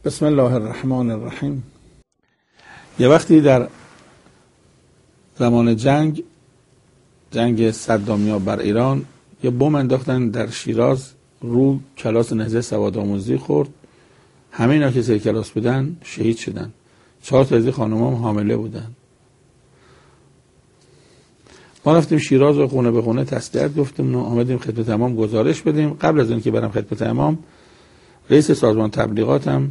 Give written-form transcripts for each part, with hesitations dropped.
بسم الله الرحمن الرحیم. یه وقتی در زمان جنگ صدامیا بر ایران یه بم انداختن در شیراز، رو کلاس نهضت سوادآموزی خورد. همه اینا که سر کلاس بودن شهید شدن. 4 تا از خانم‌ها هم حامله بودن. ما رفتیم شیراز و خونه به خونه تسلیت گفتیم، آمدیم خدمت امام گزارش بدیم. قبل از اینکه برم خدمت امام، رئیس سازمان تبلیغاتم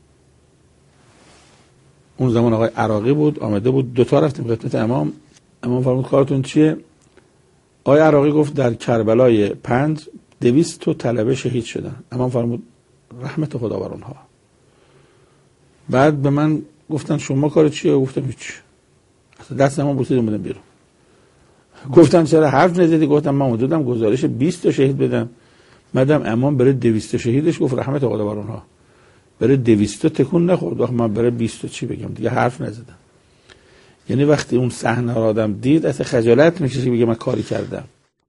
اون زمان آقای عراقی بود، آمده بود. 2 تا رفتیم خدمت امام. امام فرمود کارتون چیه؟ آقای عراقی گفت در کربلای 5 200 تا طلبه شهید شدن. امام فرمود رحمت خدا بر اونها. بعد به من گفتن شما کار چیه؟ گفتم هیچ. دست امام بوسیدم بدم بیرون. گفتن چرا حرف نزدی؟ گفتم من حدودم گزارش 20 تا شهید بدم. مدام امام بره 200 تا شهیدش گفت رحمت خدا بر اونها. بره 200 تا تکون نخورد. وقت من بره 20 تا چی بگم؟ دیگه حرف نزدم. یعنی وقتی اون صحنه رو آدم دید اصلا خجالت میکشه بگه من کاری کردم.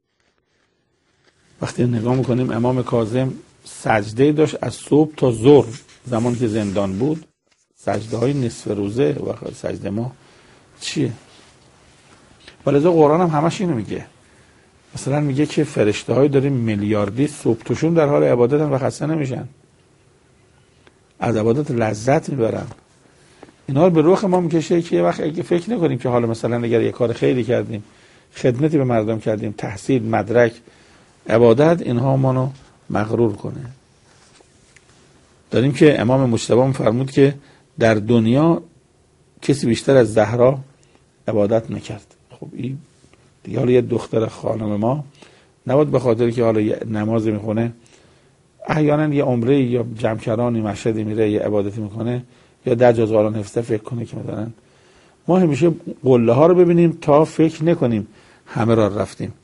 وقتی نگاه میکنیم امام کاظم سجده داشت از صبح تا ظهر، زمانی که زندان بود، سجده های نصف روزه. و سجده ما چیه؟ ولذا قرآن هم همش اینو میگه. مثلا میگه که فرشته های داریم میلیاردی صبح توشون در حال عبادت هم و خسته نمیشن، از عبادت لذت میبرن. اینا رو به رخ ما میکشه که یه وقت اگه فکر نکنیم که حالا مثلا اگر یه کار خیری کردیم، خدمتی به مردم کردیم، تحصیل، مدرک، عبادت، اینها ما رو مغرور کنه. داریم که امام مجتبی فرمود که در دنیا کسی بیشتر از زهرا عبادت نکرد. خب این دیگه حالا یه دختر خانم ما نباید به خاطر که حالا یه نماز میخونه، احیانا یه عمره یا جمکرانی مشهدی میره یه عبادتی میکنه یا 10 جز قرآن حفظه فکر کنه که مثلا ما همیشه قله ها رو ببینیم تا فکر نکنیم همه را رفتیم.